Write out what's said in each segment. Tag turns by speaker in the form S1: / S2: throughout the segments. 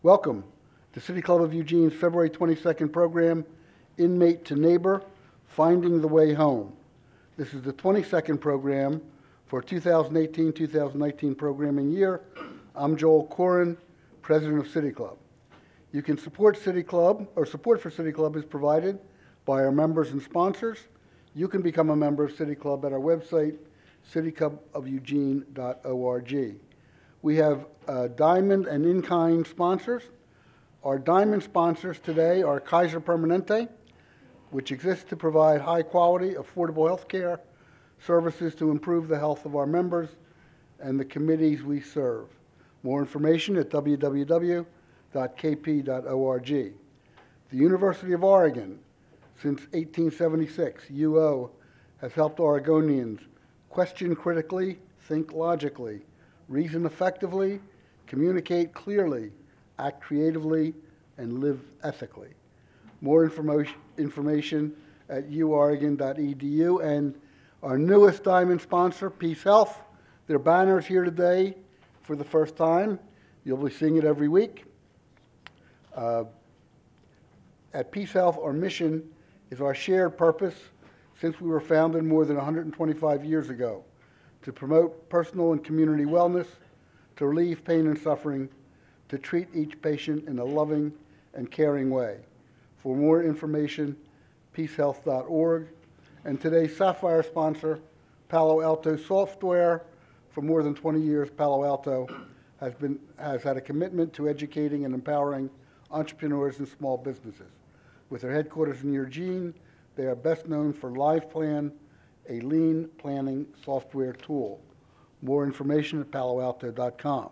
S1: Welcome to City Club of Eugene's February 22nd program, Inmate to Neighbor, Finding the Way Home. This is the 22nd program for 2018-2019 programming year. I'm Joel Corin, President of City Club. You can support City Club, or support for City Club is provided by our members and sponsors. You can become a member of City Club at our website, cityclubofelugene.org. We have diamond and in-kind sponsors. Our diamond sponsors today are Kaiser Permanente, which exists to provide high-quality, affordable health care services to improve the health of our members and the committees we serve. More information at www.kp.org. The University of Oregon, since 1876, UO, has helped Oregonians question critically, think logically, reason effectively, communicate clearly, act creatively, and live ethically. More information at uoregon.edu. And our newest diamond sponsor, Peace Health. Their banner's here today for the first time. You'll be seeing it every week. At Peace Health, our mission is our shared purpose since we were founded more than 125 years ago, to promote personal and community wellness, to relieve pain and suffering, to treat each patient in a loving and caring way. For more information, peacehealth.org. And today's Sapphire sponsor, Palo Alto Software. For more than 20 years, Palo Alto has had a commitment to educating and empowering entrepreneurs and small businesses. With their headquarters in Eugene, they are best known for LivePlan, a lean planning software tool. More information at paloalto.com.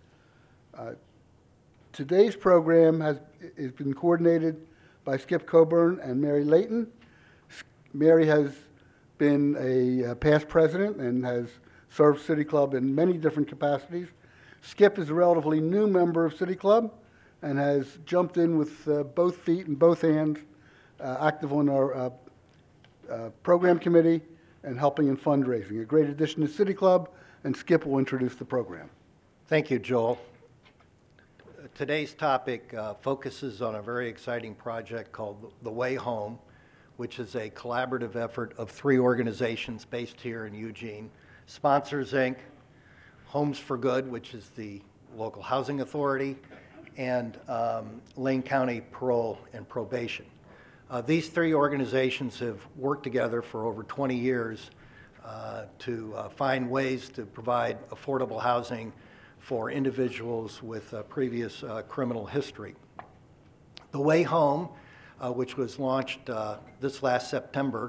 S1: Today's program has been coordinated by Skip Coburn and Mary Layton. Mary has been a past president and has served City Club in many different capacities. Skip is a relatively new member of City Club and has jumped in with both feet and both hands, active on our program committee and helping in fundraising. A great addition to City Club, and Skip will introduce the program.
S2: Thank you, Joel. Today's topic focuses on a very exciting project called The Way Home, which is a collaborative effort of 3 organizations based here in Eugene: Sponsors, Inc., Homes for Good, which is the local housing authority, and Lane County Parole and Probation. These 3 organizations have worked together for over 20 years to find ways to provide affordable housing for individuals with previous criminal history. The Way Home, which was launched this last September,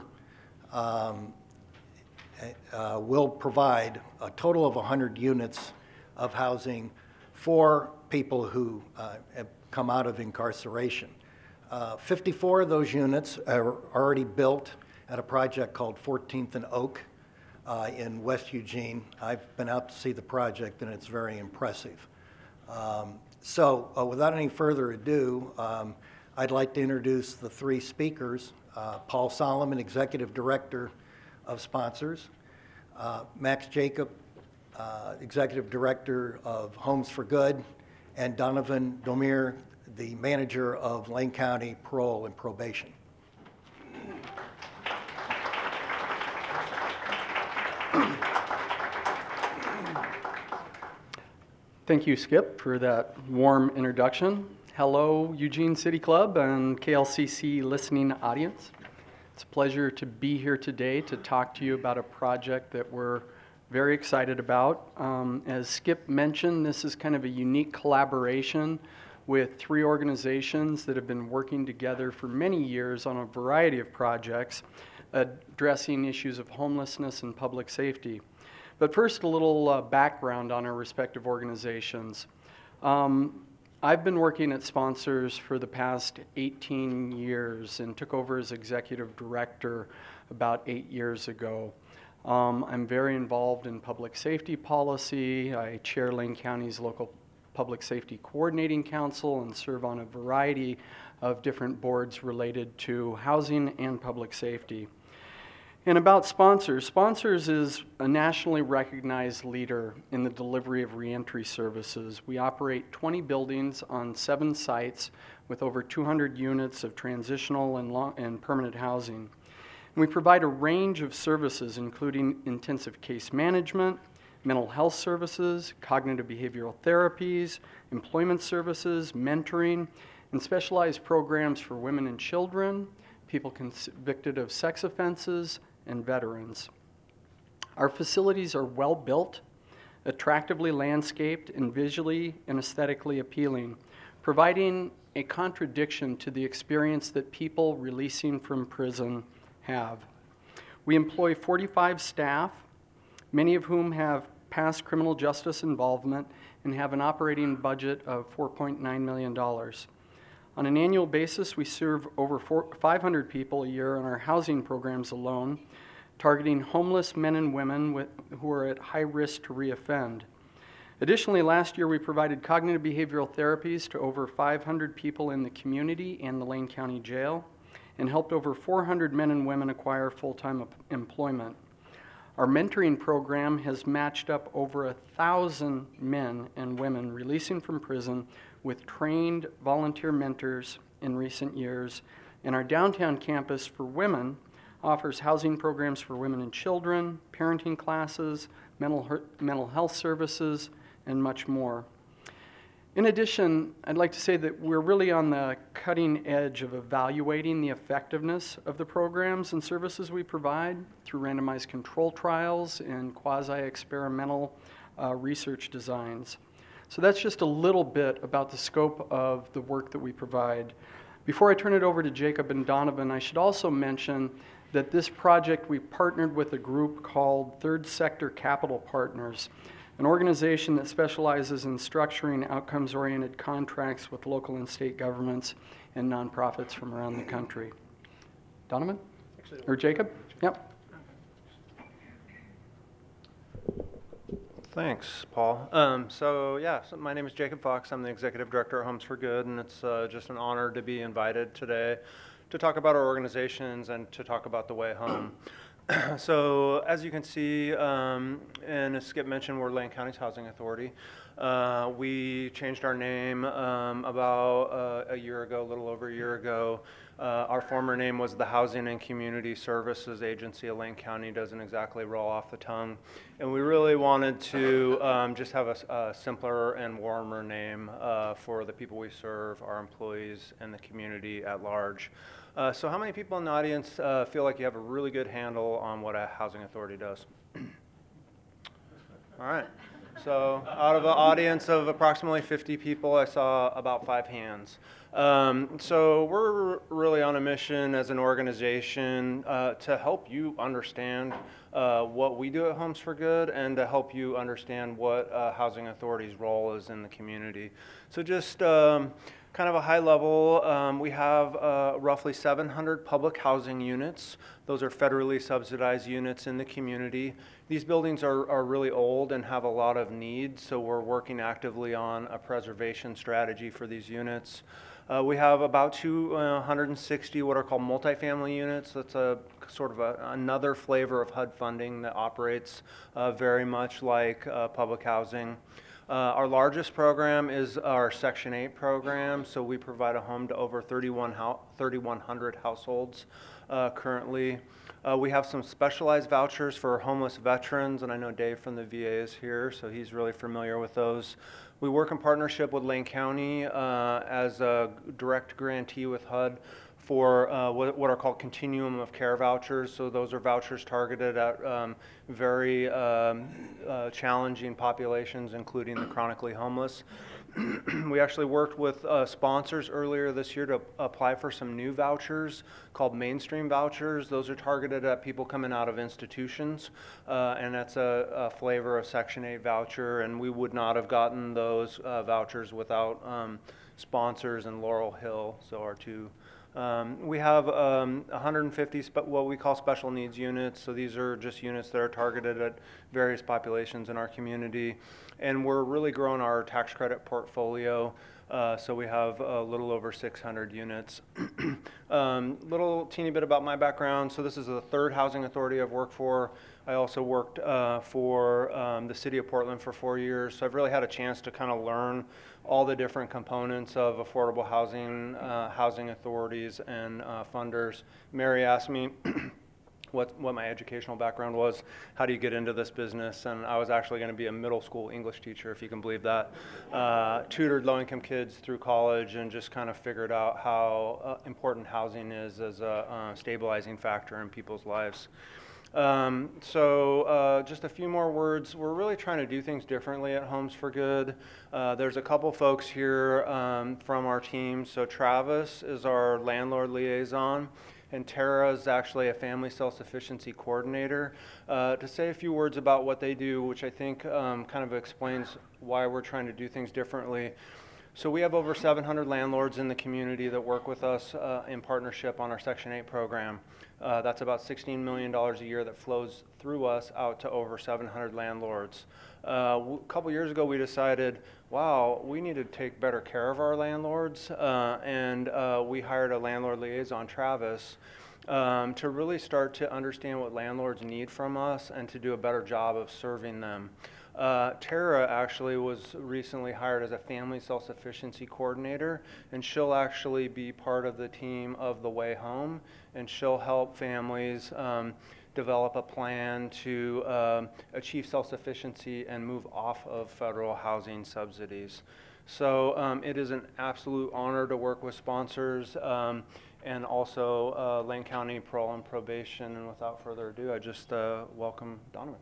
S2: will provide a total of 100 units of housing for people who have come out of incarceration. 54 of those units are already built at a project called 14th and Oak in West Eugene. I've been out to see the project, and it's very impressive. So without any further ado, I'd like to introduce the 3 speakers. Paul Solomon, Executive Director of Sponsors, Max Jacob, Executive Director of Homes for Good, and Donovan Domir, the Manager of Lane County Parole and Probation.
S3: Thank you, Skip, for that warm introduction. Hello, Eugene City Club and KLCC listening audience. It's a pleasure to be here today to talk to you about a project that we're very excited about. As Skip mentioned, this is kind of a unique collaboration with 3 organizations that have been working together for many years on a variety of projects addressing issues of homelessness and public safety. But first, a little background on our respective organizations. I've been working at Sponsors for the past 18 years and took over as executive director about 8 years ago. I'm very involved in public safety policy. I chair Lane County's local Public Safety Coordinating Council and serve on a variety of different boards related to housing and public safety. And about Sponsors, Sponsors is a nationally recognized leader in the delivery of reentry services. We operate 20 buildings on 7 sites with over 200 units of transitional and permanent housing. And we provide a range of services, including intensive case management, mental health services, cognitive behavioral therapies, employment services, mentoring, and specialized programs for women and children, people convicted of sex offenses, and veterans. Our facilities are well built, attractively landscaped, and visually and aesthetically appealing, providing a contradiction to the experience that people releasing from prison have. We employ 45 staff, many of whom have past criminal justice involvement and have an operating budget of $4.9 million. On an annual basis, we serve over 500 people a year in our housing programs alone, targeting homeless men and women who are at high risk to reoffend. Additionally, last year we provided cognitive behavioral therapies to over 500 people in the community and the Lane County Jail, and helped over 400 men and women acquire full-time employment. Our mentoring program has matched up over 1,000 men and women releasing from prison with trained volunteer mentors in recent years, and our downtown campus for women offers housing programs for women and children, parenting classes, mental health services, and much more. In addition, I'd like to say that we're really on the cutting edge of evaluating the effectiveness of the programs and services we provide through randomized control trials and quasi-experimental research designs. So that's just a little bit about the scope of the work that we provide. Before I turn it over to Jacob and Donovan, I should also mention that this project we partnered with a group called Third Sector Capital Partners, an organization that specializes in structuring outcomes-oriented contracts with local and state governments and nonprofits from around the country. Donovan? Or Jacob? Yep.
S4: Thanks, Paul. So my name is Jacob Fox. I'm the Executive Director at Homes for Good, and it's just an honor to be invited today to talk about our organizations and to talk about the way home. So as you can see, and as Skip mentioned, we're Lane County's Housing Authority. We changed our name about a year ago, a little over a year ago. Our former name was the Housing and Community Services Agency of Lane County. Doesn't exactly roll off the tongue. And we really wanted to just have a simpler and warmer name for the people we serve, our employees, and the community at large. So how many people in the audience feel like you have a really good handle on what a housing authority does? All right. So out of an audience of approximately 50 people, I saw about 5 hands. So we're really on a mission as an organization to help you understand what we do at Homes for Good and to help you understand what Housing Authority's role is in the community. So just kind of a high level, we have roughly 700 public housing units. Those are federally subsidized units in the community. These buildings are really old and have a lot of needs, so we're working actively on a preservation strategy for these units. We have about 260 what are called multifamily units. That's a sort of another flavor of HUD funding that operates very much like public housing. Our largest program is our Section 8 program, so we provide a home to over 3,100 households currently. We have some specialized vouchers for homeless veterans, and I know Dave from the VA is here, so he's really familiar with those. We work in partnership with Lane County as a direct grantee with HUD for what are called continuum of care vouchers. So those are vouchers targeted at very challenging populations, including the chronically homeless. We actually worked with sponsors earlier this year to apply for some new vouchers called mainstream vouchers. Those are targeted at people coming out of institutions, and that's a flavor of Section 8 voucher, and we would not have gotten those vouchers without sponsors in Laurel Hill, so our two. We have 150 what we call special needs units. So these are just units that are targeted at various populations in our community. And we're really growing our tax credit portfolio. So we have a little over 600 units. Little teeny bit about my background. So this is the third housing authority I've worked for. I also worked for the city of Portland for 4 years. So I've really had a chance to kind of learn all the different components of affordable housing, housing authorities, and funders. Mary asked me what my educational background was, how do you get into this business, and I was actually going to be a middle school English teacher, if you can believe that. Tutored low-income kids through college and just kind of figured out how important housing is as a stabilizing factor in people's lives. Just a few more words. We're really trying to do things differently at Homes for Good. There's a couple folks here from our team. So Travis is our landlord liaison, and Tara is actually a family self-sufficiency coordinator. To say a few words about what they do, which I think kind of explains why we're trying to do things differently. So we have over 700 landlords in the community that work with us in partnership on our Section 8 program. That's about $16 million a year that flows through us out to over 700 landlords. A couple years ago we decided, wow, we need to take better care of our landlords, and we hired a landlord liaison, Travis, to really start to understand what landlords need from us and to do a better job of serving them. Tara actually was recently hired as a family self-sufficiency coordinator, and she'll actually be part of the team of The Way Home, and she'll help families develop a plan to achieve self-sufficiency and move off of federal housing subsidies. So it is an absolute honor to work with sponsors and also Lane County Parole and Probation. And without further ado, I just welcome Donovan.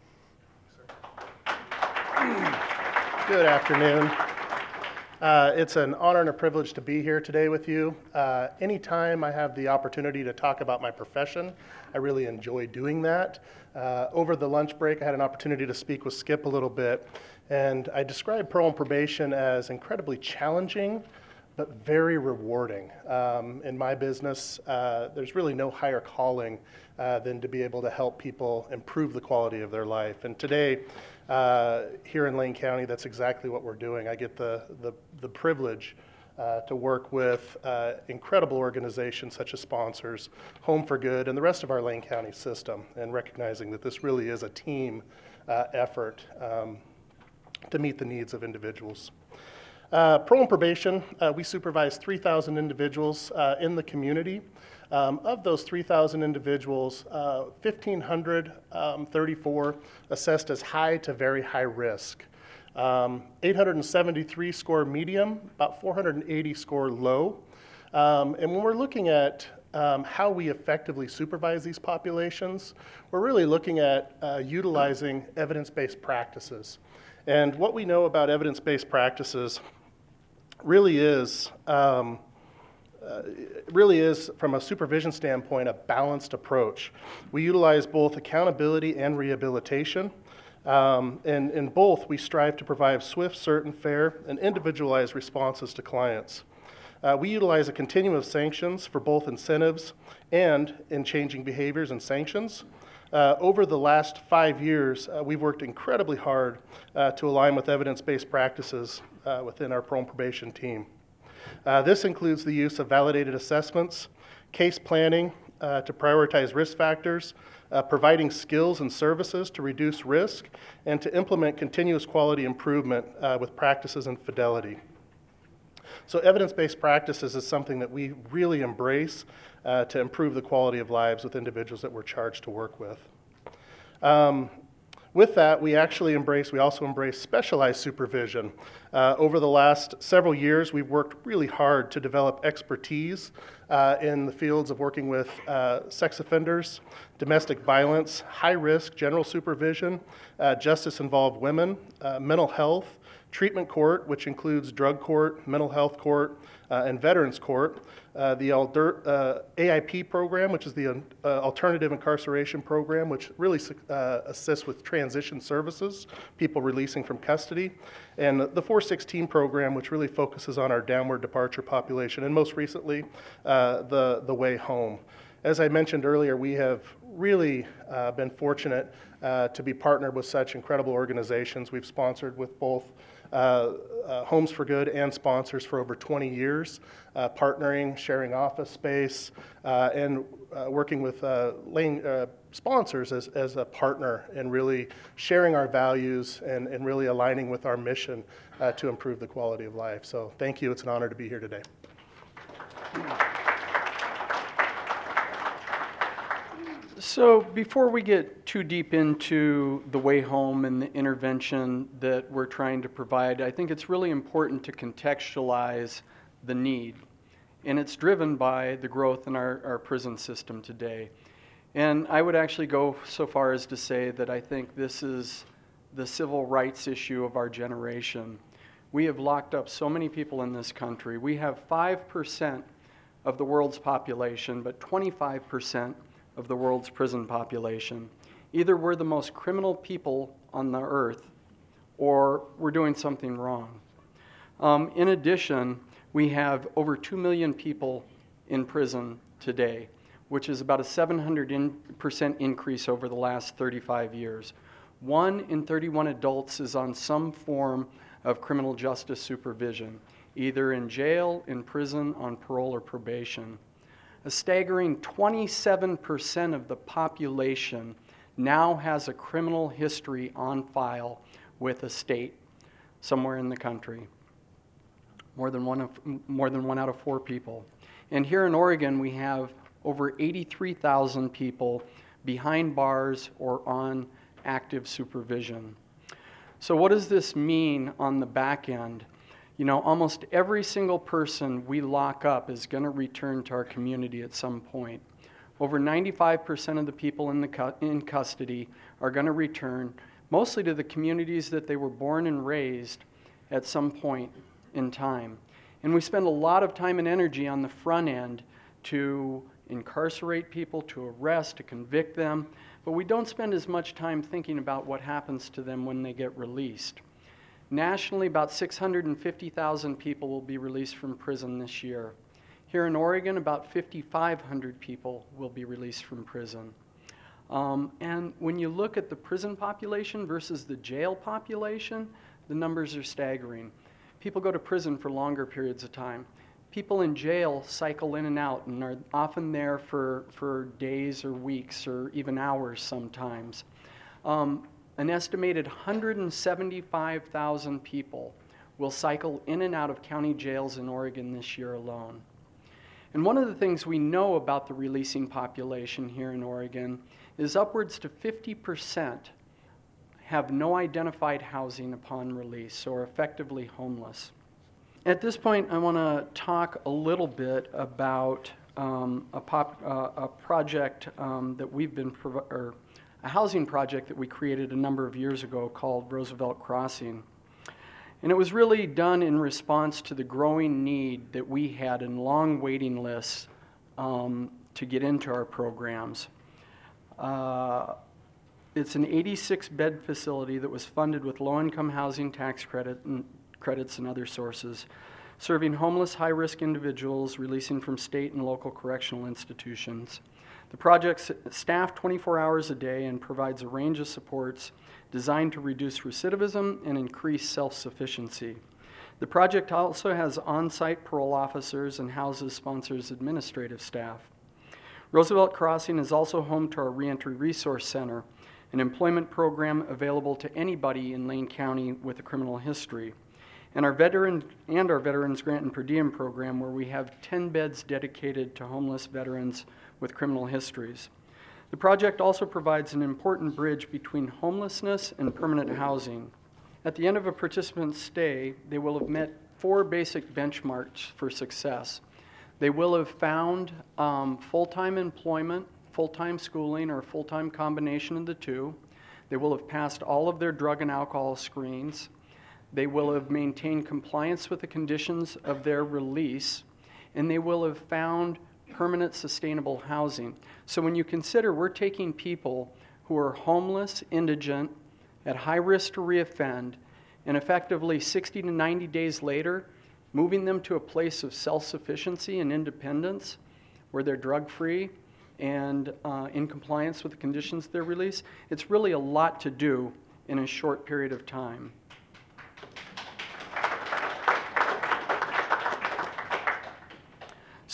S5: Good afternoon. It's an honor and a privilege to be here today with you. Anytime I have the opportunity to talk about my profession, I really enjoy doing that. Over the lunch break, I had an opportunity to speak with Skip a little bit, and I described parole and probation as incredibly challenging, but very rewarding. In my business, there's really no higher calling than to be able to help people improve the quality of their life. And today, here in Lane County, that's exactly what we're doing. I get the privilege to work with incredible organizations such as sponsors, Home for Good, and the rest of our Lane County system, and recognizing that this really is a team effort to meet the needs of individuals. Parole and probation, we supervise 3,000 individuals in the community. Of those 3,000 individuals, 1,534 assessed as high to very high risk. 873 score medium, about 480 score low. And when we're looking at how we effectively supervise these populations, we're really looking at utilizing evidence-based practices. And what we know about evidence-based practices really is from a supervision standpoint, a balanced approach. We utilize both accountability and rehabilitation. And in both, we strive to provide swift, certain, fair, and individualized responses to clients. We utilize a continuum of sanctions for both incentives and in changing behaviors and sanctions. Over the last 5 years, we've worked incredibly hard to align with evidence-based practices within our parole and probation team. This includes the use of validated assessments, case planning to prioritize risk factors, providing skills and services to reduce risk, and to implement continuous quality improvement with practices and fidelity. So evidence-based practices is something that we really embrace to improve the quality of lives with individuals that we're charged to work with. With that, we also embrace specialized supervision. Over the last several years, we've worked really hard to develop expertise in the fields of working with sex offenders, domestic violence, high-risk general supervision, justice-involved women, mental health, treatment court, which includes drug court, mental health court, and veterans court, the AIP program, which is the Alternative Incarceration Program, which really assists with transition services, people releasing from custody, and the 416 program, which really focuses on our downward departure population, and most recently, the Way Home. As I mentioned earlier, we have really been fortunate to be partnered with such incredible organizations. We've sponsored with both Homes for Good and sponsors for over 20 years, partnering, sharing office space, and working with sponsors as a partner and really sharing our values and really aligning with our mission to improve the quality of life. So thank you. It's an honor to be here today.
S3: So before we get too deep into the way home and the intervention that we're trying to provide, I think it's really important to contextualize the need. And it's driven by the growth in our prison system today. And I would actually go so far as to say that I think this is the civil rights issue of our generation. We have locked up so many people in this country. We have 5% of the world's population, but 25% of the world's prison population. Either we're the most criminal people on the earth, or we're doing something wrong. In addition, we have over 2 million people in prison today, which is about a 700% increase over the last 35 years. 1 in 31 adults is on some form of criminal justice supervision, either in jail, in prison, on parole, or probation. A staggering 27% of the population now has a criminal history on file with a state somewhere in the country. More than one out of 4 people. And here in Oregon, we have over 83,000 people behind bars or on active supervision. So what does this mean on the back end? You know, almost every single person we lock up is going to return to our community at some point. Over 95% of the people in custody are going to return, mostly to the communities that they were born and raised at some point in time. And we spend a lot of time and energy on the front end to incarcerate people, to arrest, to convict them, but we don't spend as much time thinking about what happens to them when they get released. Nationally, about 650,000 people will be released from prison this year. Here in Oregon, about 5,500 people will be released from prison. And when you look at the prison population versus the jail population, the numbers are staggering. People go to prison for longer periods of time. People in jail cycle in and out and are often there for days or weeks or even hours sometimes. An estimated 175,000 people will cycle in and out of county jails in Oregon this year alone. And one of the things we know about the releasing population here in Oregon is upwards to 50% have no identified housing upon release or effectively homeless. At this point, I want to talk a little bit about a project that we've been a housing project that we created a number of years ago called Roosevelt Crossing. And it was really done in response to the growing need that we had and long waiting lists to get into our programs. It's an 86-bed facility that was funded with low-income housing tax credits and other sources, serving homeless, high-risk individuals releasing from state and local correctional institutions. The project's staffed 24 hours a day and provides a range of supports designed to reduce recidivism and increase self-sufficiency. The project also has on-site parole officers and houses sponsors administrative staff. Roosevelt Crossing is also home to our Reentry Resource Center, an employment program available to anybody in Lane County with a criminal history, and our Veterans Grant and Per Diem program, where we have 10 beds dedicated to homeless veterans with criminal histories. The project also provides an important bridge between homelessness and permanent housing. At the end of a participant's stay, they will have met 4 basic benchmarks for success. They will have found full-time employment, full-time schooling, or a full-time combination of the two. They will have passed all of their drug and alcohol screens. They will have maintained compliance with the conditions of their release, and they will have found permanent sustainable housing. So when you consider we're taking people who are homeless, indigent, at high risk to reoffend, and effectively 60 to 90 days later, moving them to a place of self-sufficiency and independence where they're drug-free and in compliance with the conditions of their release, it's really a lot to do in a short period of time.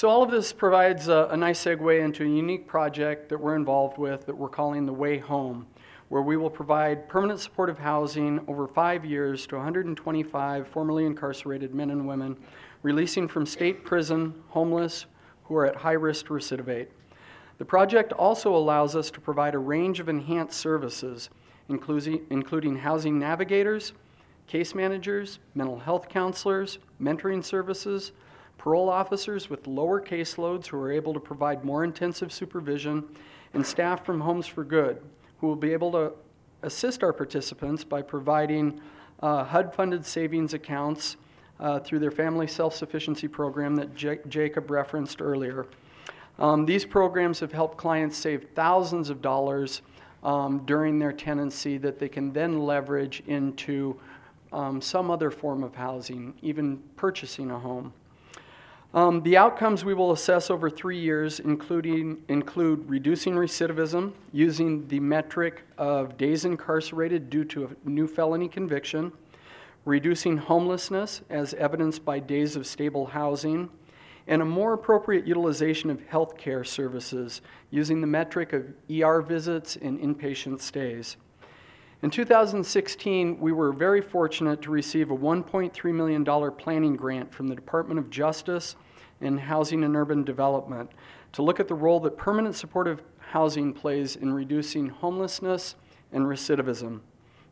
S3: So all of this provides a nice segue into a unique project that we're involved with that we're calling The Way Home, where we will provide permanent supportive housing over 5 years to 125 formerly incarcerated men and women releasing from state prison, homeless, who are at high risk to recidivate. The project also allows us to provide a range of enhanced services, including housing navigators, case managers, mental health counselors, mentoring services, parole officers with lower caseloads who are able to provide more intensive supervision, and staff from Homes for Good, who will be able to assist our participants by providing HUD-funded savings accounts through their family self-sufficiency program that Jacob referenced earlier. These programs have helped clients save thousands of dollars during their tenancy that they can then leverage into some other form of housing, even purchasing a home. The outcomes we will assess over 3 years include reducing recidivism using the metric of days incarcerated due to a new felony conviction, reducing homelessness as evidenced by days of stable housing, and a more appropriate utilization of health care services using the metric of ER visits and inpatient stays. In 2016, we were very fortunate to receive a $1.3 million planning grant from the Department of Justice and Housing and Urban Development to look at the role that permanent supportive housing plays in reducing homelessness and recidivism.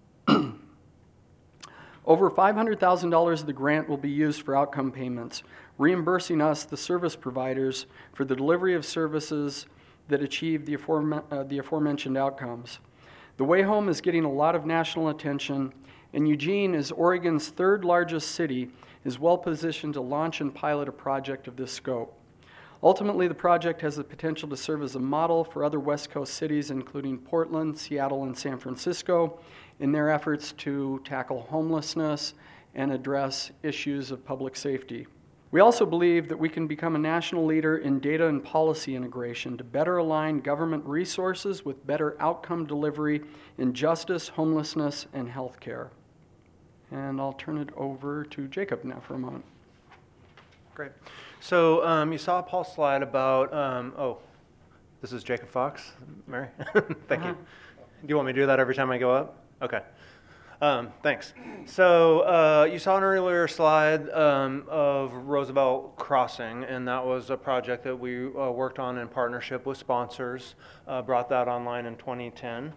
S3: Over $500,000 of the grant will be used for outcome payments, reimbursing us, the service providers, for the delivery of services that achieve the aforementioned outcomes. The Way Home is getting a lot of national attention, and Eugene, as Oregon's third largest city, is well positioned to launch and pilot a project of this scope. Ultimately, the project has the potential to serve as a model for other West Coast cities, including Portland, Seattle, and San Francisco, in their efforts to tackle homelessness and address issues of public safety. We also believe that we can become a national leader in data and policy integration to better align government resources with better outcome delivery in justice, homelessness, and healthcare. And I'll turn it over to Jacob now for a moment.
S4: Great. So you saw Paul's slide about, this is Jacob Fox, Mary? Thank you. Do you want me to do that every time I go up? Okay. Thanks. So you saw an earlier slide of Roosevelt Crossing, and that was a project that we worked on in partnership with sponsors, brought that online in 2010.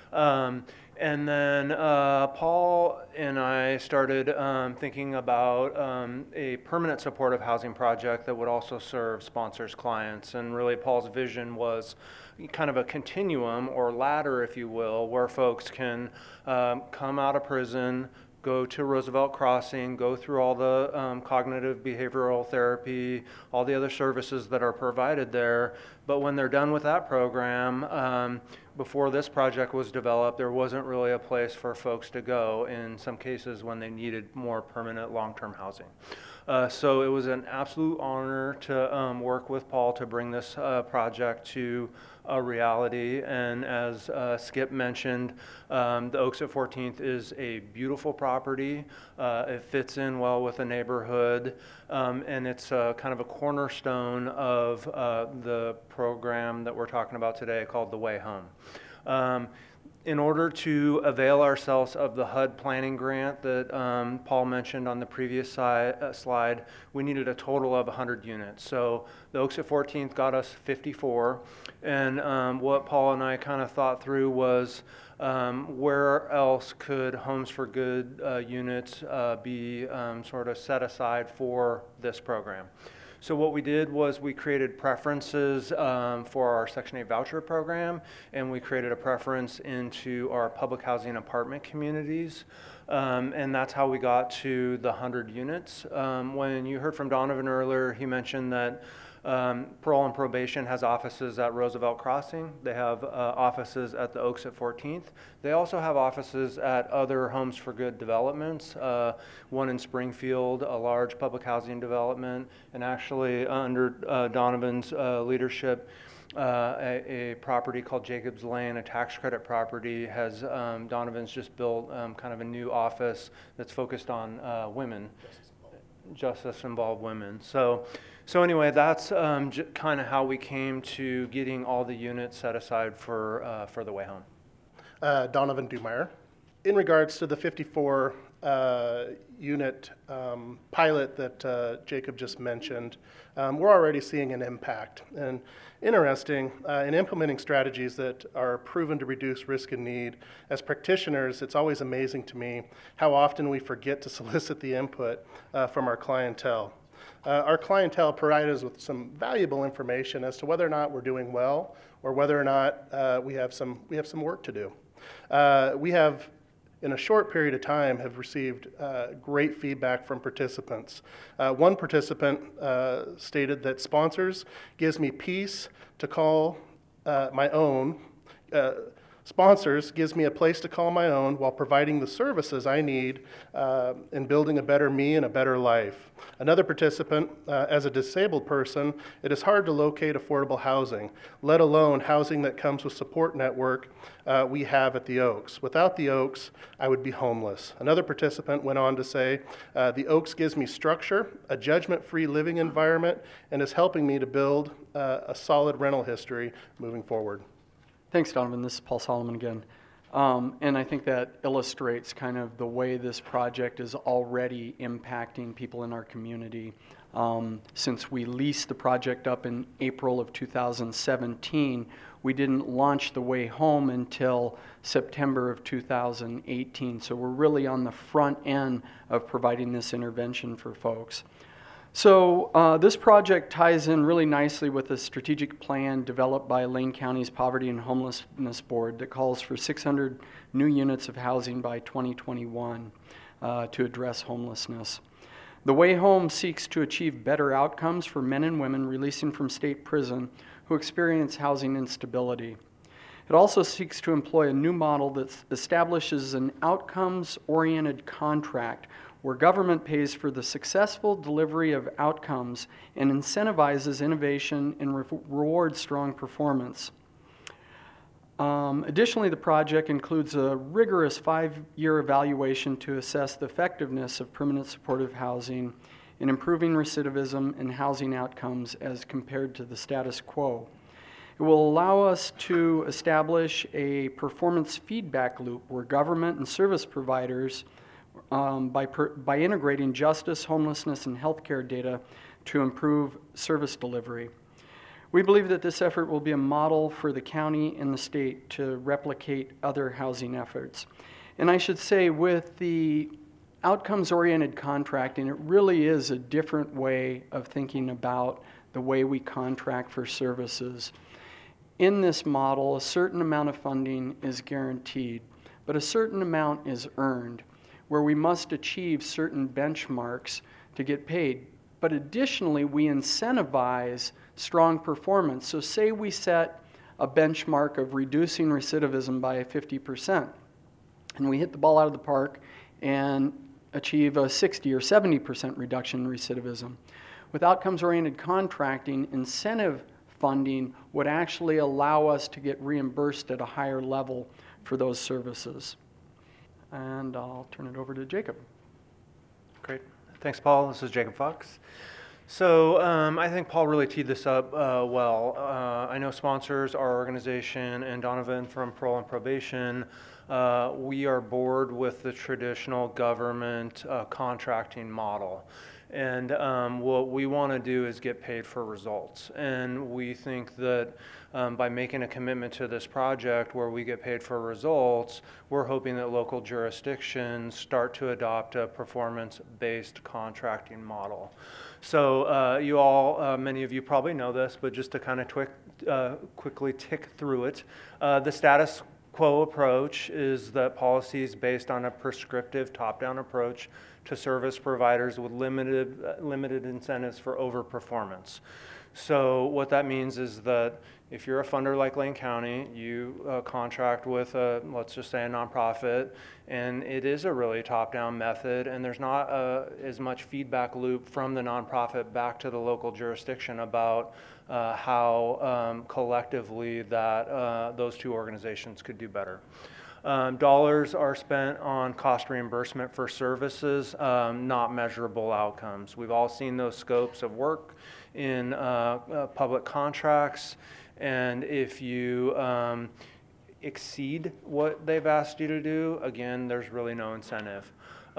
S4: And then Paul and I started thinking about a permanent supportive housing project that would also serve sponsors' clients. And really Paul's vision was kind of a continuum or ladder, if you will, where folks can come out of prison, go to Roosevelt Crossing, go through all the cognitive behavioral therapy, all the other services that are provided there. But when they're done with that program, before this project was developed, there wasn't really a place for folks to go in some cases when they needed more permanent long-term housing. So it was an absolute honor to work with Paul to bring this project to a reality. And as Skip mentioned, the Oaks at 14th is a beautiful property. It fits in well with the neighborhood, and it's kind of a cornerstone of the program that we're talking about today called The Way Home. In order to avail ourselves of the HUD planning grant that Paul mentioned on the previous slide, we needed a total of 100 units. So the Oaks at 14th got us 54. And what Paul and I kind of thought through was where else could Homes for Good units be sort of set aside for this program. So what we did was we created preferences for our Section 8 voucher program, and we created a preference into our public housing apartment communities, and that's how we got to the 100 units. When you heard from Donovan earlier, he mentioned that Parole and Probation has offices at Roosevelt Crossing. They have offices at the Oaks at 14th. They also have offices at other Homes for Good developments, one in Springfield, a large public housing development, and actually under Donovan's leadership, a property called Jacobs Lane, a tax credit property, has Donovan's just built kind of a new office that's focused on women. justice involve women. So anyway, that's kind of how we came to getting all the units set aside for the way home.
S5: Donovan Dumeyer. In regards to the 54 unit pilot that Jacob just mentioned, we're already seeing an impact. And interesting, in implementing strategies that are proven to reduce risk and need, as practitioners, it's always amazing to me how often we forget to solicit the input from our clientele. Our clientele provide us with some valuable information as to whether or not we're doing well or whether or not we have some work to do. We have, in a short period of time, have received great feedback from participants. One participant stated that sponsors gives me peace to call my own. Sponsors gives me a place to call my own while providing the services I need in building a better me and a better life. Another participant, as a disabled person, it is hard to locate affordable housing, let alone housing that comes with support network we have at the Oaks. Without the Oaks, I would be homeless. Another participant went on to say, the Oaks gives me structure, a judgment-free living environment, and is helping me to build a solid rental history moving forward.
S3: Thanks, Donovan. This is Paul Solomon again. And I think that illustrates kind of the way this project is already impacting people in our community. Since we leased the project up in April of 2017, we didn't launch the Way Home until September of 2018. So we're really on the front end of providing this intervention for folks. So this project ties in really nicely with a strategic plan developed by Lane County's Poverty and Homelessness Board that calls for 600 new units of housing by 2021 to address homelessness. The Way Home seeks to achieve better outcomes for men and women releasing from state prison who experience housing instability. It also seeks to employ a new model that establishes an outcomes-oriented contract where government pays for the successful delivery of outcomes and incentivizes innovation and rewards strong performance. Additionally, the project includes a rigorous 5-year evaluation to assess the effectiveness of permanent supportive housing in improving recidivism and housing outcomes as compared to the status quo. It will allow us to establish a performance feedback loop where government and service providers by integrating justice, homelessness, and healthcare data to improve service delivery. We believe that this effort will be a model for the county and the state to replicate other housing efforts. And I should say, with the outcomes-oriented contracting, it really is a different way of thinking about the way we contract for services. In this model, a certain amount of funding is guaranteed, but a certain amount is earned, where we must achieve certain benchmarks to get paid. But additionally, we incentivize strong performance. So say we set a benchmark of reducing recidivism by 50%, and we hit the ball out of the park and achieve a 60 or 70% reduction in recidivism. With outcomes-oriented contracting, incentive funding would actually allow us to get reimbursed at a higher level for those services. And I'll turn it over to Jacob.
S4: Great. Thanks, Paul. This is Jacob Fox. So I think Paul really teed this up well. I know sponsors, our organization, and Donovan from Parole and Probation, we are bored with the traditional government contracting model. And what we want to do is get paid for results. And we think that by making a commitment to this project where we get paid for results, we're hoping that local jurisdictions start to adopt a performance-based contracting model. So you all, many of you probably know this, but just to kind of quickly tick through it, the status quo approach is that policies based on a prescriptive top-down approach to service providers with limited incentives for overperformance. So what that means is that if you're a funder like Lane County, you contract with let's just say a nonprofit, and it is a really top-down method, and there's not as much feedback loop from the nonprofit back to the local jurisdiction about how collectively that those two organizations could do better. Dollars are spent on cost reimbursement for services, not measurable outcomes. We've all seen those scopes of work in public contracts, and if you exceed what they've asked you to do, again, there's really no incentive.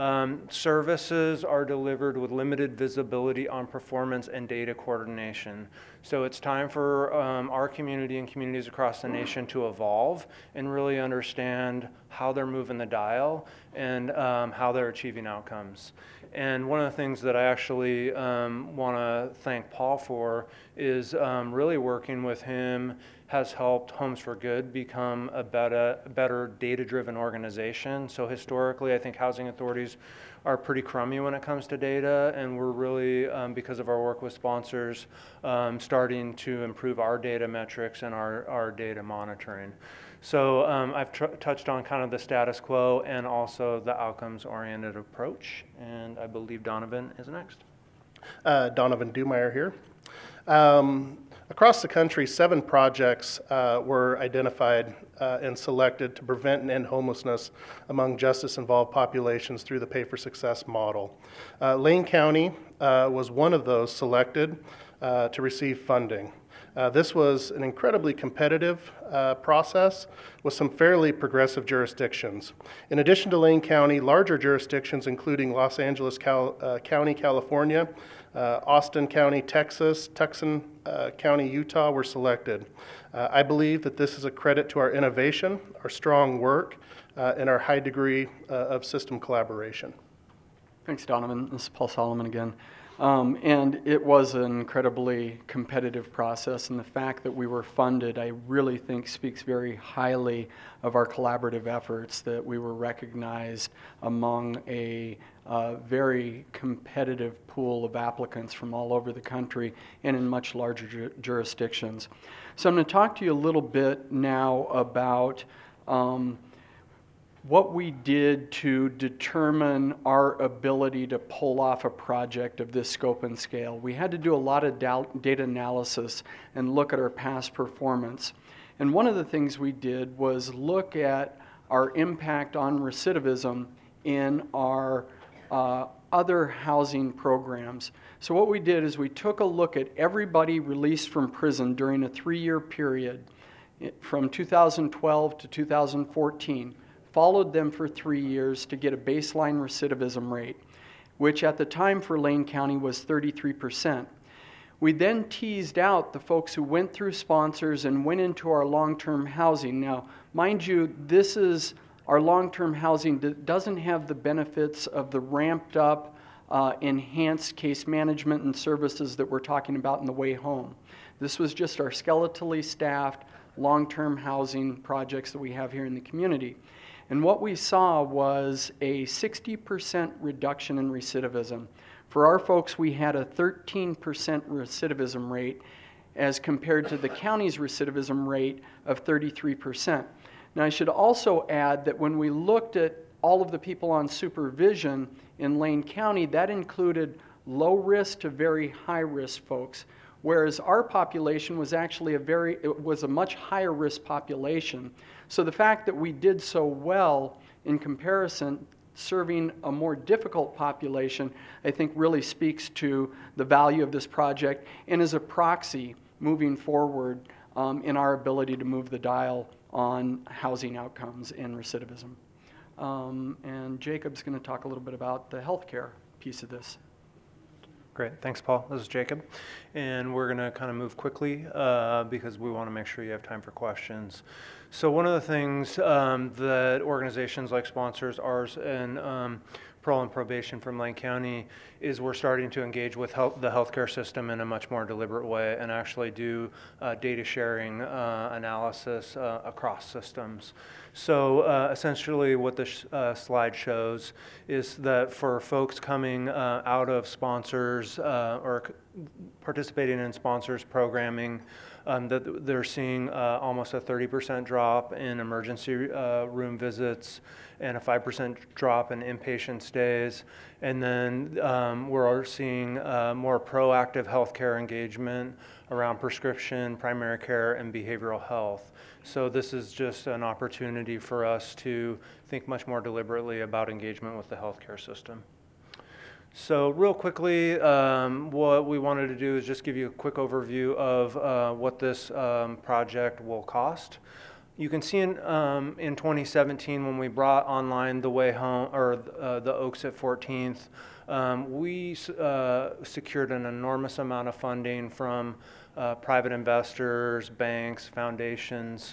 S4: Services are delivered with limited visibility on performance and data coordination. So it's time for our community and communities across the nation to evolve and really understand how they're moving the dial and how they're achieving outcomes. And one of the things that I actually want to thank Paul for is really working with him has helped Homes for Good become a better data-driven organization. So historically, I think housing authorities are pretty crummy when it comes to data, and we're really, because of our work with sponsors, starting to improve our data metrics and our data monitoring. So I've touched on kind of the status quo and also the outcomes-oriented approach, and I believe Donovan is next.
S5: Donovan Dumeier here. Across the country, 7 projects were identified and selected to prevent and end homelessness among justice-involved populations through the Pay for Success model. Lane County was one of those selected to receive funding. This was an incredibly competitive process with some fairly progressive jurisdictions. In addition to Lane County, larger jurisdictions including Los Angeles County, California, Austin County, Texas, Tucson County, Utah were selected. I believe that this is a credit to our innovation, our strong work, and our high degree of system collaboration.
S3: Thanks, Donovan. This is Paul Solomon again. And it was an incredibly competitive process, and the fact that we were funded, I really think speaks very highly of our collaborative efforts, that we were recognized among a very competitive pool of applicants from all over the country and in much larger jurisdictions. So I'm going to talk to you a little bit now about what we did to determine our ability to pull off a project of this scope and scale. We had to do a lot of data analysis and look at our past performance. And one of the things we did was look at our impact on recidivism in our other housing programs. So what we did is we took a look at everybody released from prison during a 3-year period from 2012 to 2014. Followed them for 3 years to get a baseline recidivism rate, which at the time for Lane County was 33%. We then teased out the folks who went through sponsors and went into our long-term housing. Now, mind you, this is our long-term housing that doesn't have the benefits of the ramped up, enhanced case management and services that we're talking about in the way home. This was just our skeletally staffed long-term housing projects that we have here in the community. And what we saw was a 60% reduction in recidivism. For our folks, we had a 13% recidivism rate as compared to the county's recidivism rate of 33%. Now, I should also add that when we looked at all of the people on supervision in Lane County, that included low risk to very high risk folks, whereas our population was actually a much higher risk population. So the fact that we did so well in comparison, serving a more difficult population, I think really speaks to the value of this project and is a proxy moving forward in our ability to move the dial on housing outcomes and recidivism. And Jacob's going to talk a little bit about the healthcare piece of this.
S4: Great, thanks Paul. This is Jacob, and we're going to kind of move quickly because we want to make sure you have time for questions. So one of the things that organizations like sponsors, ours, and Parole and Probation from Lane County is we're starting to engage with the healthcare system in a much more deliberate way and actually do data sharing analysis across systems. So essentially what this slide shows is that for folks coming out of sponsors or participating in sponsors programming, that they're seeing almost a 30% drop in emergency room visits and a 5% drop in inpatient stays stays. And then we're seeing more proactive healthcare engagement around prescription, primary care, and behavioral health. So this is just an opportunity for us to think much more deliberately about engagement with the healthcare system. So real quickly, what we wanted to do is just give you a quick overview of what this project will cost. You can see in 2017 when we brought online the Way Home, or the Oaks at 14th, we secured an enormous amount of funding from private investors, banks, foundations.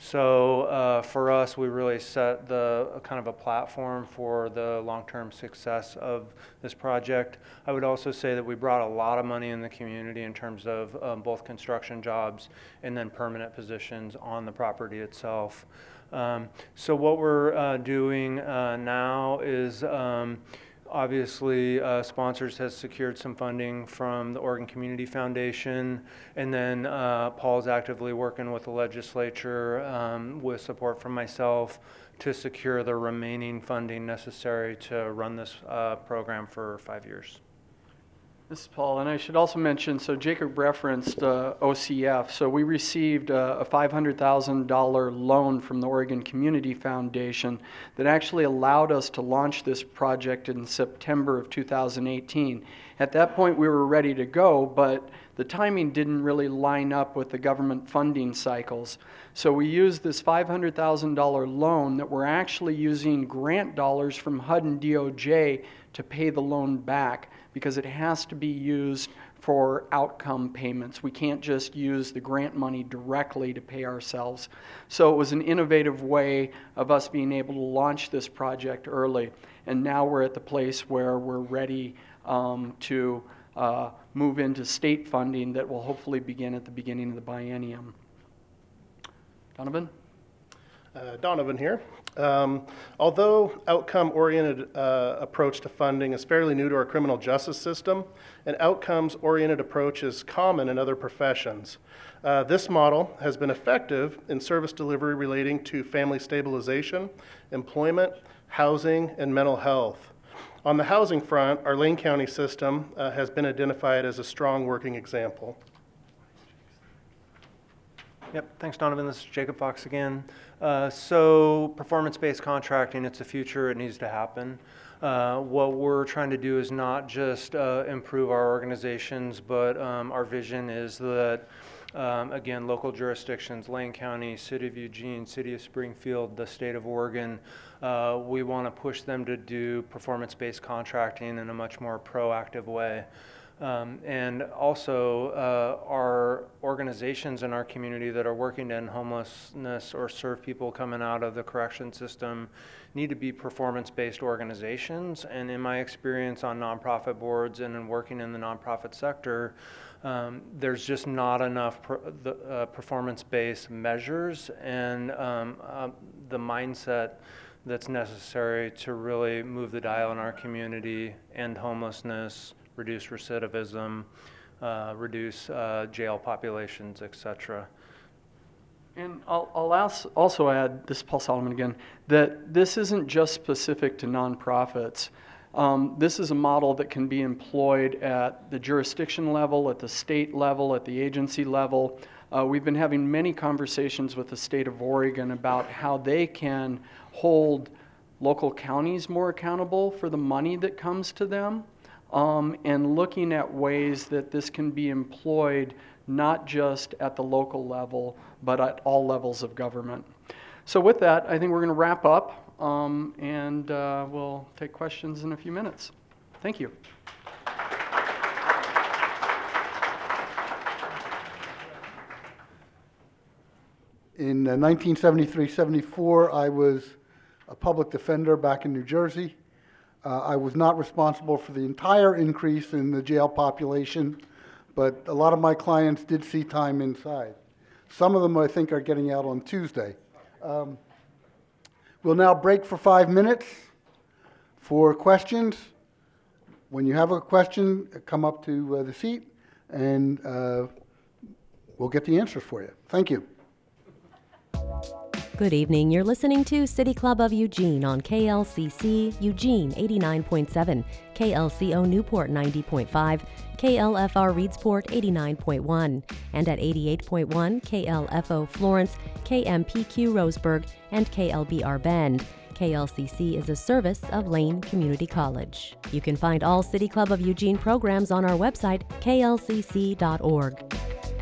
S4: So for us, we really set the kind of a platform for the long-term success of this project. I would also say that we brought a lot of money in the community in terms of both construction jobs and then permanent positions on the property itself. So what we're doing now is obviously, Sponsors has secured some funding from the Oregon Community Foundation, and then Paul's actively working with the legislature with support from myself to secure the remaining funding necessary to run this program for 5 years.
S3: This is Paul, and I should also mention, so Jacob referenced OCF. So we received a $500,000 loan from the Oregon Community Foundation that actually allowed us to launch this project in September of 2018. At that point, we were ready to go, but the timing didn't really line up with the government funding cycles. So we used this $500,000 loan that we're actually using grant dollars from HUD and DOJ to pay the loan back, because it has to be used for outcome payments. We can't just use the grant money directly to pay ourselves. So it was an innovative way of us being able to launch this project early. And now we're at the place where we're ready to move into state funding that will hopefully begin at the beginning of the biennium. Donovan?
S5: Donovan here. Although outcome-oriented approach to funding is fairly new to our criminal justice system, an outcomes-oriented approach is common in other professions. This model has been effective in service delivery relating to family stabilization, employment, housing, and mental health. On the housing front, our Lane County system has been identified as a strong working example.
S4: Yep, thanks Donovan. This is Jacob Fox again. So performance-based contracting, it's the future, it needs to happen. What we're trying to do is not just improve our organizations, but our vision is that, again, local jurisdictions, Lane County, City of Eugene, City of Springfield, the state of Oregon, we want to push them to do performance-based contracting in a much more proactive way. And also our organizations in our community that are working to end homelessness or serve people coming out of the correction system need to be performance-based organizations. And in my experience on nonprofit boards and in working in the nonprofit sector, there's just not enough performance-based measures and the mindset that's necessary to really move the dial in our community, end homelessness, reduce recidivism, reduce jail populations, etc.
S3: And I'll also add, this is Paul Solomon again, that this isn't just specific to nonprofits. This is a model that can be employed at the jurisdiction level, at the state level, at the agency level. We've been having many conversations with the state of Oregon about how they can hold local counties more accountable for the money that comes to them. And looking at ways that this can be employed not just at the local level, but at all levels of government. So with that, I think we're going to wrap up, and we'll take questions in a few minutes. Thank you.
S1: In 1973-74, I was a public defender back in New Jersey. I was not responsible for the entire increase in the jail population, but a lot of my clients did see time inside. Some of them, I think, are getting out on Tuesday. We'll now break for 5 minutes for questions. When you have a question, come up to the seat, and we'll get the answers for you. Thank you.
S6: Good evening. You're listening to City Club of Eugene on KLCC Eugene 89.7, KLCO Newport 90.5, KLFR Reedsport 89.1, and at 88.1 KLFO Florence, KMPQ Roseburg, and KLBR Bend. KLCC is a service of Lane Community College. You can find all City Club of Eugene programs on our website, klcc.org.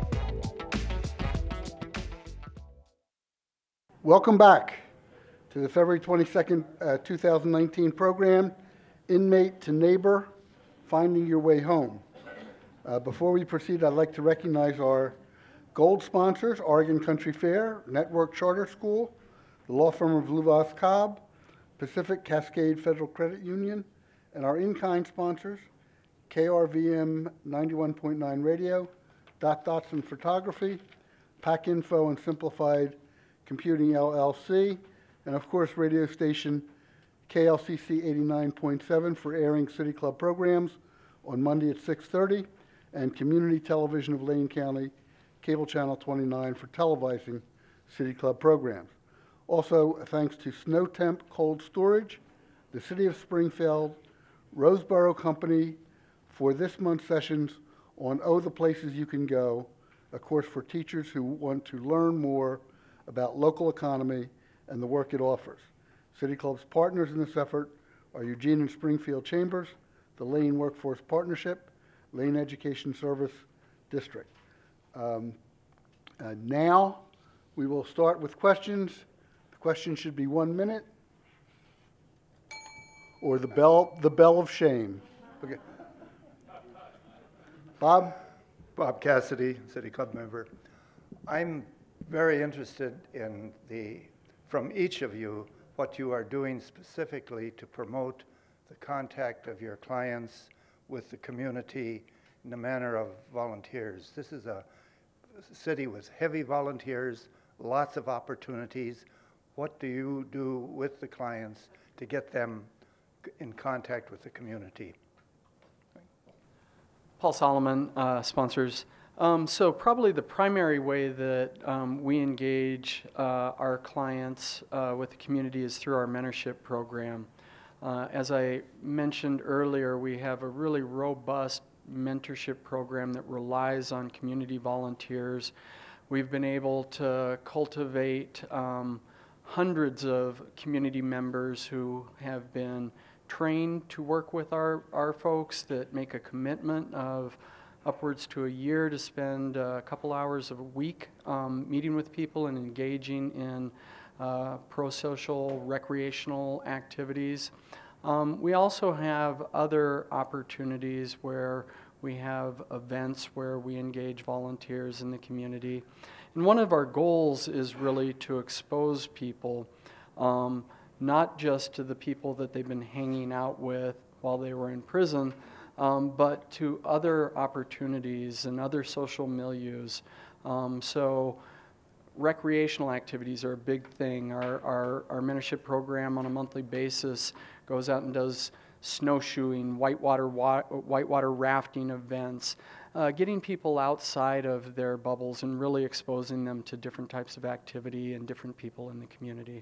S1: Welcome back to the February 22nd, 2019 program, Inmate to Neighbor, Finding Your Way Home. Before we proceed, I'd like to recognize our gold sponsors, Oregon Country Fair, Network Charter School, the law firm of Luvas Cobb, Pacific Cascade Federal Credit Union, and our in-kind sponsors, KRVM 91.9 Radio, Dot Dotson Photography, Pack Info and Simplified Computing LLC, and of course radio station KLCC 89.7 for airing City Club programs on Monday at 6:30, and Community Television of Lane County, Cable Channel 29 for televising City Club programs. Also, thanks to Snow Temp Cold Storage, the City of Springfield, Roseboro Company for this month's sessions on Oh, the Places You Can Go, a course for teachers who want to learn more about local economy and the work it offers. City Club's partners in this effort are Eugene and Springfield Chambers, the Lane Workforce Partnership, Lane Education Service District. Now we will start with questions. The question should be 1 minute, or the bell of shame. Okay. Bob?
S7: Bob Cassidy, City Club member. I'm very interested in from each of you, what you are doing specifically to promote the contact of your clients with the community in the manner of volunteers. This is a city with heavy volunteers, lots of opportunities. What do you do with the clients to get them in contact with the community?
S3: Paul Solomon, sponsors. So probably the primary way that we engage our clients with the community is through our mentorship program. As I mentioned earlier, we have a really robust mentorship program that relies on community volunteers. We've been able to cultivate hundreds of community members who have been trained to work with our folks, that make a commitment of upwards to a year to spend a couple hours a week meeting with people and engaging in pro-social recreational activities. We also have other opportunities where we have events where we engage volunteers in the community. And one of our goals is really to expose people, not just to the people that they've been hanging out with while they were in prison, but to other opportunities and other social milieus. So recreational activities are a big thing. Our mentorship program on a monthly basis goes out and does snowshoeing, whitewater rafting events, getting people outside of their bubbles and really exposing them to different types of activity and different people in the community.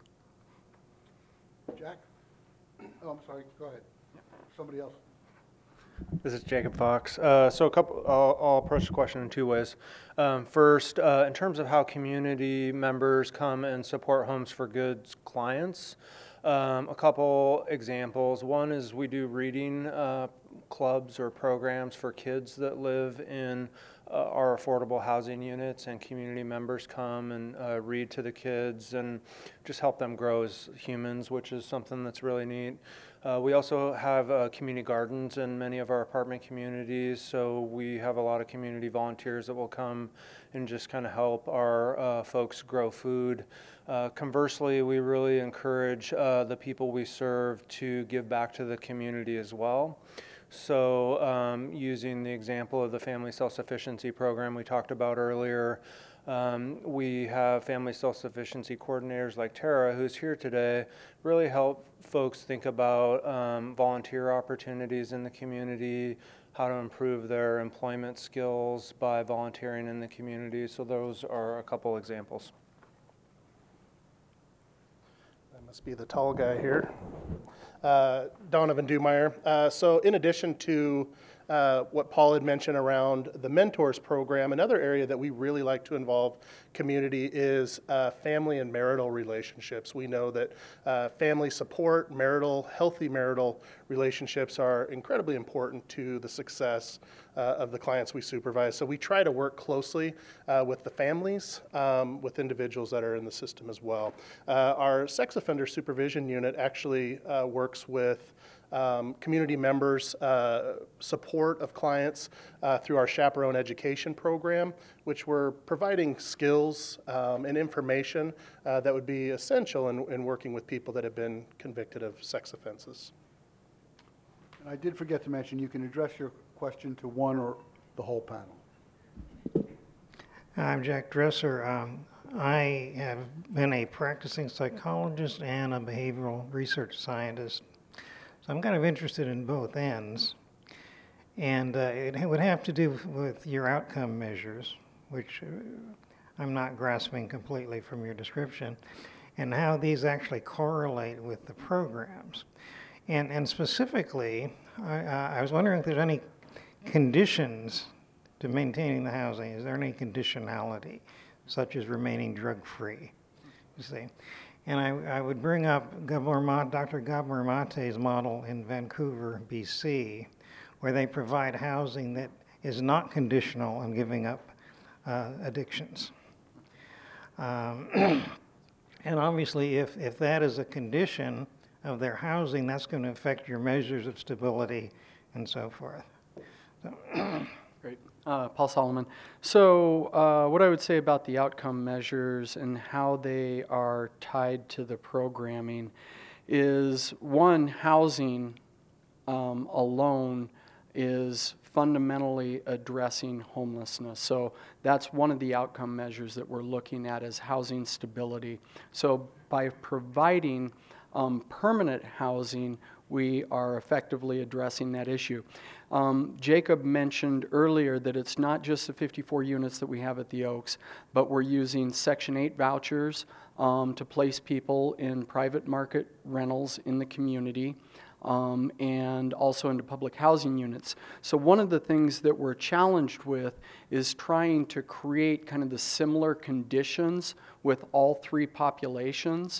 S1: Jack? Oh, I'm sorry. Go ahead. Somebody else.
S4: This is Jacob Fox. So I'll approach the question in two ways. First, in terms of how community members come and support Homes for Good's clients, a couple examples. One is we do reading clubs or programs for kids that live in our affordable housing units, and community members come and read to the kids and just help them grow as humans, which is something that's really neat. We also have community gardens in many of our apartment communities, so we have a lot of community volunteers that will come and just kind of help our folks grow food. Conversely, we really encourage the people we serve to give back to the community as well. So using the example of the Family Self-Sufficiency Program we talked about earlier, we have family self-sufficiency coordinators like Tara, who's here today, really help folks think about volunteer opportunities in the community, how to improve their employment skills by volunteering in the community. So those are a couple examples.
S5: Must be the tall guy here. Donovan Dumeyer. So in addition to what Paul had mentioned around the Mentors program, another area that we really like to involve community is family and marital relationships. We know that family support, healthy marital relationships are incredibly important to the success of the clients we supervise. So we try to work closely with the families, with individuals that are in the system as well. Our sex offender supervision unit actually works with community members' support of clients through our chaperone education program, which we're providing skills and information that would be essential in working with people that have been convicted of sex offenses.
S1: And I did forget to mention, you can address your question to one or the whole panel.
S8: I'm Jack Dresser. I have been a practicing psychologist and a behavioral research scientist. So I'm kind of interested in both ends. And it would have to do with your outcome measures, which I'm not grasping completely from your description, and how these actually correlate with the programs. And specifically, I was wondering if there's any conditions to maintaining the housing. Is there any conditionality, such as remaining drug-free, you see? And I would bring up Dr. Gabor Mate's model in Vancouver, BC, where they provide housing that is not conditional on giving up addictions. And obviously, if that is a condition of their housing, that's going to affect your measures of stability and so forth. So
S3: Great. Paul Solomon. So what I would say about the outcome measures and how they are tied to the programming is, one, housing alone is fundamentally addressing homelessness. So that's one of the outcome measures that we're looking at, is housing stability. So by providing permanent housing, we are effectively addressing that issue. Jacob mentioned earlier that it's not just the 54 units that we have at the Oaks, but we're using Section 8 vouchers to place people in private market rentals in the community, and also into public housing units. So one of the things that we're challenged with is trying to create kind of the similar conditions with all three populations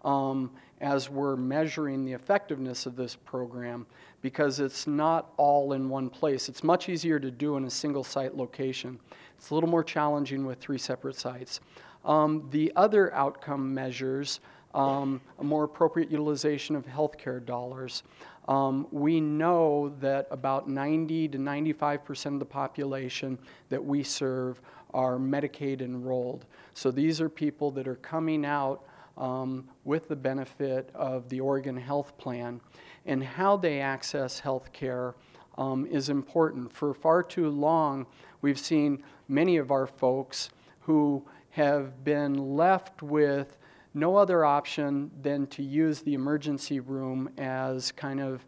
S3: as we're measuring the effectiveness of this program, because it's not all in one place. It's much easier to do in a single site location. It's a little more challenging with 3 separate sites. The other outcome measures, a more appropriate utilization of healthcare dollars. We know that about 90 to 95% of the population that we serve are Medicaid enrolled. So these are people that are coming out with the benefit of the Oregon Health Plan, and how they access health care is important. For far too long, we've seen many of our folks who have been left with no other option than to use the emergency room as kind of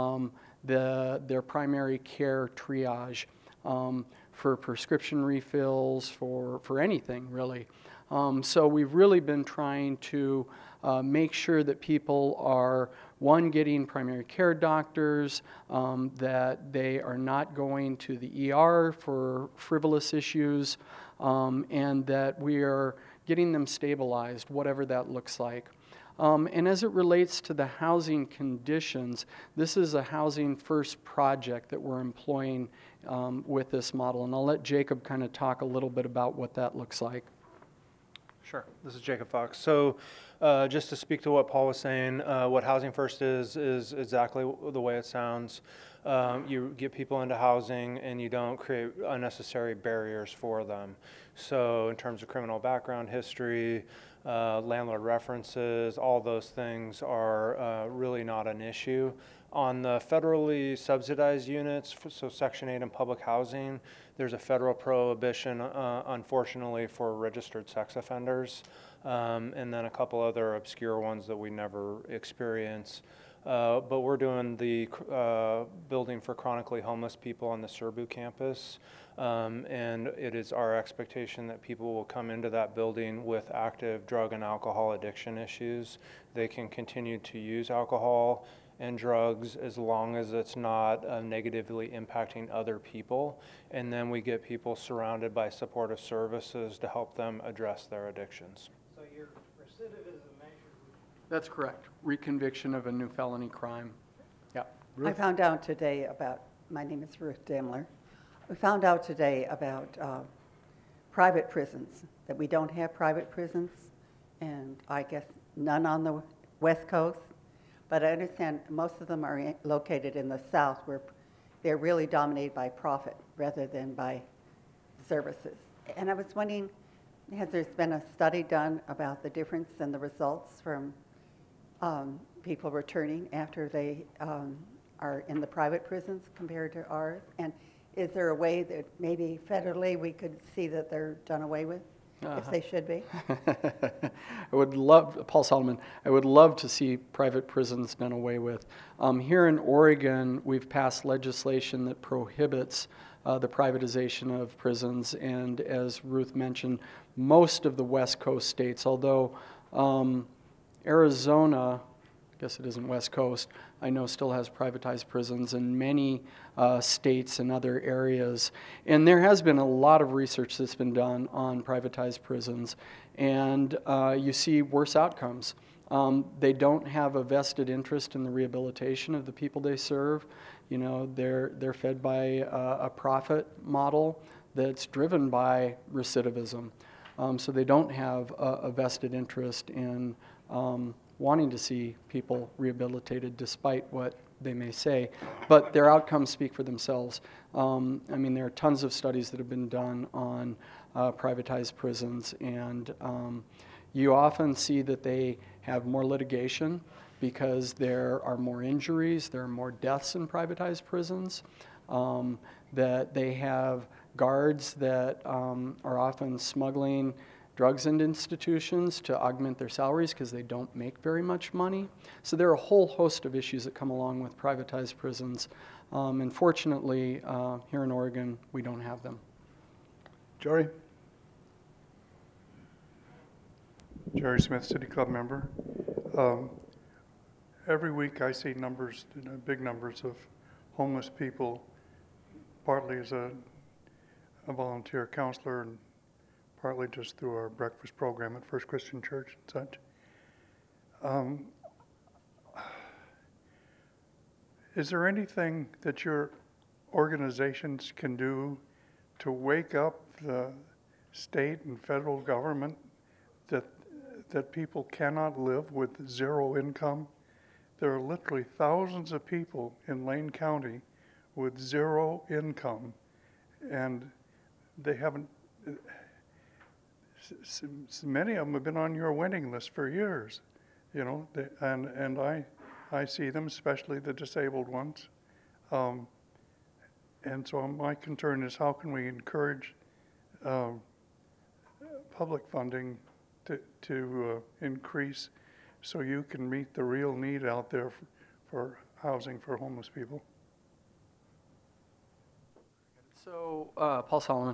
S3: their primary care triage for prescription refills, for anything really. So we've really been trying to make sure that people are, one, getting primary care doctors, that they are not going to the ER for frivolous issues, and that we are getting them stabilized, whatever that looks like. And as it relates to the housing conditions, this is a housing first project that we're employing with this model. And I'll let Jacob kind of talk a little bit about what that looks like.
S4: Sure. This is Jacob Fox. So just to speak to what Paul was saying, what Housing First is exactly the way it sounds. You get people into housing and you don't create unnecessary barriers for them. So in terms of criminal background history, landlord references, all those things are really not an issue. On the federally subsidized units, so Section 8 and public housing, there's a federal prohibition, unfortunately, for registered sex offenders, and then a couple other obscure ones that we never experience. but we're doing the building for chronically homeless people on the Surbu campus. And it is our expectation that people will come into that building with active drug and alcohol addiction issues. They can continue to use alcohol and drugs as long as it's not negatively impacting other people. And then we get people surrounded by supportive services to help them address their addictions.
S8: So your recidivism measure.
S3: That's correct. Reconviction of a new felony crime. Yeah.
S9: I found out today about, my name is Ruth Demler. We found out today about private prisons, that we don't have private prisons, and I guess none on the West Coast. But I understand most of them are located in the South, where they're really dominated by profit rather than by services. And I was wondering, has there been a study done about the difference in the results from people returning after they are in the private prisons compared to ours? And is there a way that maybe federally we could see that they're done away with, if they should be?
S3: I would love, Paul Solomon, I would love to see private prisons done away with. Here in Oregon, we've passed legislation that prohibits the privatization of prisons, and as Ruth mentioned, most of the West Coast states, although Arizona, I guess it isn't West Coast, I know still has privatized prisons in many states and other areas. And there has been a lot of research that's been done on privatized prisons, and you see worse outcomes. They don't have a vested interest in the rehabilitation of the people they serve. You know, they're fed by a profit model that's driven by recidivism. So they don't have a vested interest in wanting to see people rehabilitated despite what they may say, but their outcomes speak for themselves. I mean, there are tons of studies that have been done on privatized prisons, and you often see that they have more litigation because there are more injuries, there are more deaths in privatized prisons, that they have guards that are often smuggling drugs into institutions to augment their salaries because they don't make very much money. So there are a whole host of issues that come along with privatized prisons. And fortunately, here in Oregon, we don't have them.
S1: Jerry?
S10: Jerry Smith, City Club member. Every week I see numbers, big numbers of homeless people, partly as a volunteer counselor and partly just through our breakfast program at First Christian Church and such. Is there anything that your organizations can do to wake up the state and federal government that people cannot live with zero income? There are literally thousands of people in Lane County with zero income, and they haven't. Many of them have been on your waiting list for years, you know, and I see them, especially the disabled ones. And so my concern is how can we encourage public funding to increase so you can meet the real need out there for housing for homeless people?
S3: So, Paul Solomon,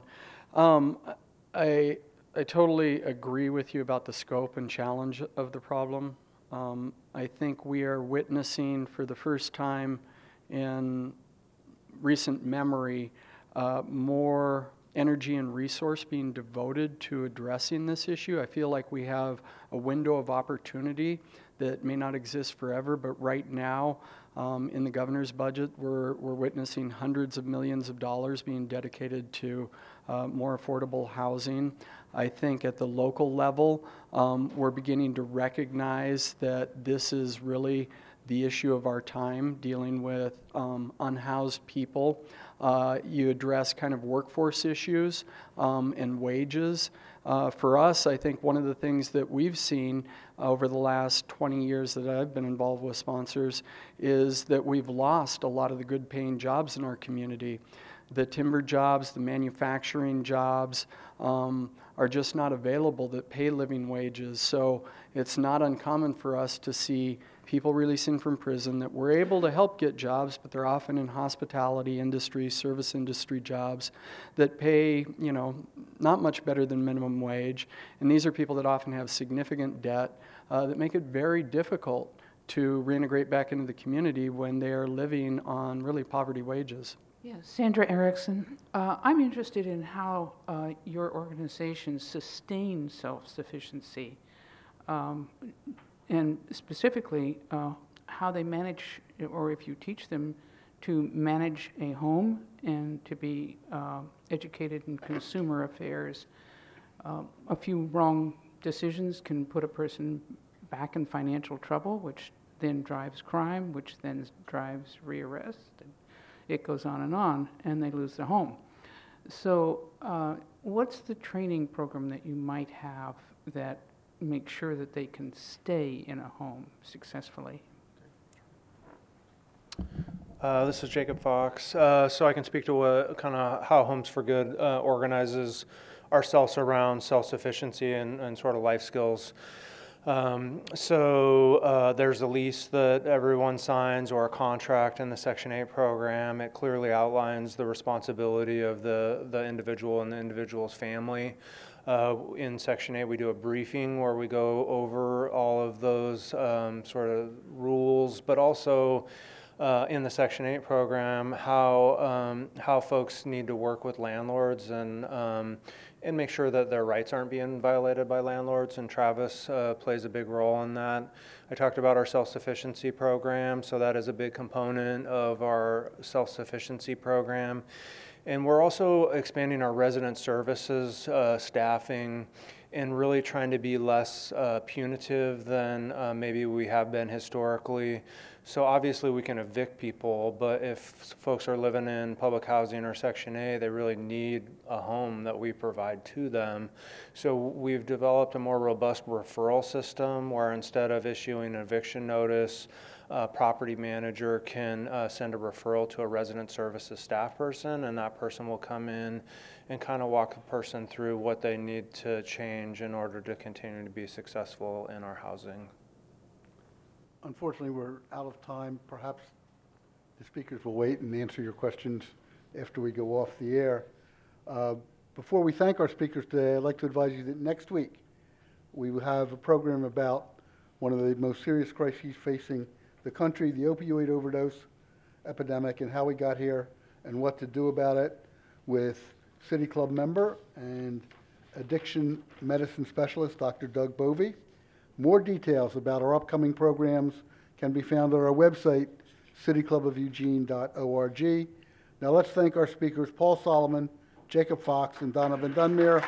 S3: I totally agree with you about the scope and challenge of the problem. I think we are witnessing for the first time in recent memory more energy and resource being devoted to addressing this issue. I feel like we have a window of opportunity that may not exist forever, but right now in the governor's budget, we're witnessing hundreds of millions of dollars being dedicated to more affordable housing. I think at the local level, we're beginning to recognize that this is really the issue of our time, dealing with unhoused people. You address kind of workforce issues and wages. For us, I think one of the things that we've seen over the last 20 years that I've been involved with sponsors is that we've lost a lot of the good paying jobs in our community. the timber jobs, the manufacturing jobs are just not available that pay living wages. So it's not uncommon for us to see people releasing from prison that we're able to help get jobs, but they're often in hospitality industry, service industry jobs that pay, not much better than minimum wage. And these are people that often have significant debt that make it very difficult to reintegrate back into the community when they are living on really poverty wages.
S11: Yes, Sandra Erickson. I'm interested in how your organization sustains self-sufficiency, and specifically how they manage, or if you teach them to manage a home and to be educated in consumer affairs. A few wrong decisions can put a person back in financial trouble, which then drives crime, which then drives rearrest. It goes on, and they lose their home. So what's the training program that you might have that makes sure that they can stay in a home successfully?
S4: This is Jacob Fox. So I can speak to what kind of how Homes for Good organizes ourselves around self-sufficiency and sort of life skills. So there's a lease that everyone signs or a contract in the Section 8 program. It clearly outlines the responsibility of the individual and the individual's family. In Section 8, we do a briefing where we go over all of those sort of rules, but also in the Section 8 program, how folks need to work with landlords and make sure that their rights aren't being violated by landlords, and Travis plays a big role in that. I talked about our self-sufficiency program, so that is a big component of our self-sufficiency program. And we're also expanding our resident services staffing and really trying to be less punitive than maybe we have been historically. So obviously we can evict people, but if folks are living in public housing or Section A, they really need a home that we provide to them. So we've developed a more robust referral system where instead of issuing an eviction notice, a property manager can send a referral to a resident services staff person, and that person will come in and kind of walk the person through what they need to change in order to continue to be successful in our housing.
S1: Unfortunately, we're out of time. Perhaps the speakers will wait and answer your questions after we go off the air. Before we thank our speakers today, I'd like to advise you that next week we will have a program about one of the most serious crises facing the country, the opioid overdose epidemic, and how we got here and what to do about it, with City Club member and addiction medicine specialist, Dr. Doug Bovey. More details about our upcoming programs can be found on our website, cityclubofeugene.org. Now let's thank our speakers, Paul Solomon, Jacob Fox, and Donovan Dunmere.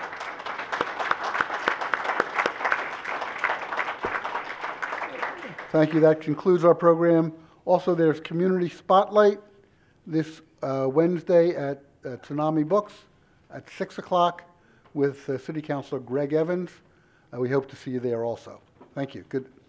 S1: Thank you. That concludes our program. Also, there's Community Spotlight this Wednesday at Tsunami Books at 6 o'clock with City Councilor Greg Evans. We hope to see you there also. Thank you. Good.